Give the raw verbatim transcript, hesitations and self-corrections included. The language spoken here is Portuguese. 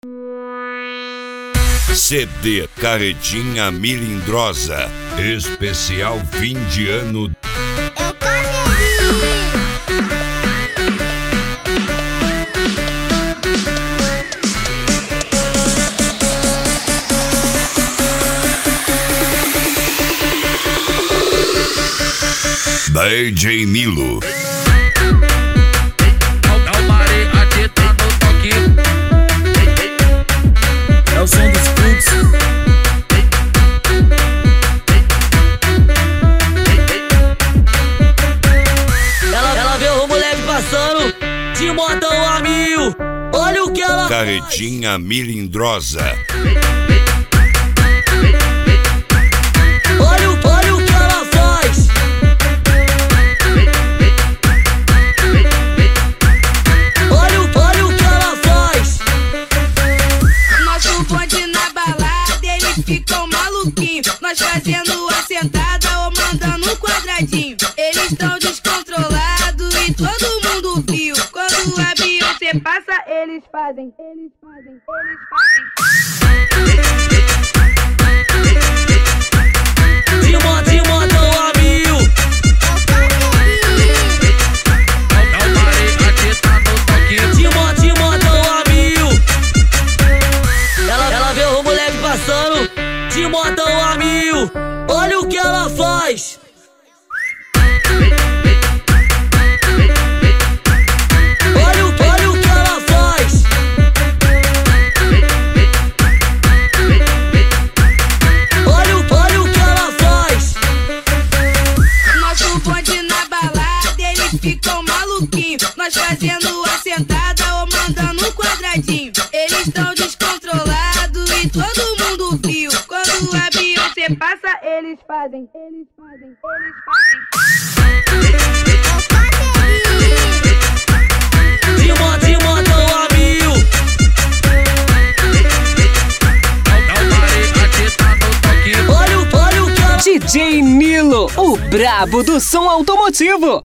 C D Carretinha Milindrosa, especial fim de ano. Eu consegui! D J Nilo. É o som dos fluxos. Ela, ela vê o moleque passando de motão a mil. Olha o que ela Carretinha Milindrosa. Olha, olha o que ela faz. Olha, olha o que ela faz. Nosso bonde na balada, eles ficam maluquinhos. Nós fazendo a sentada ou mandando um quadradinho. Eles tão descontrolados e todo mundo viu. Quando a Beyoncé passa, eles fazem, eles fazem, eles fazem. De mo- de motão a mil. De mo- de motão a mil. Ela, ela vê o moleque passando de motão a mil. Olha o que ela faz. Olha, o- olha o que ela faz. Olha, o- olha o que ela faz. Nosso bonde na balada, eles ficam maluquinhos. Nós fazendo a sentada ou mandando um quadradinho. Eles tão descontrolados e todo mundo viu. Quando a Beyoncé passa, eles fazem, eles fazem, eles fazem. De mo- de motão a mil. Olha, o- olha o que ela D J Nilo, o brabo do som automotivo.